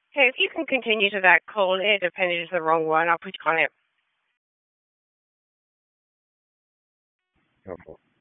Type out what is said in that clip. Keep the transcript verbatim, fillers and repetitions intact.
Hey, if you can continue to that call, it depended is the wrong one. I'll put you on it. Helpful.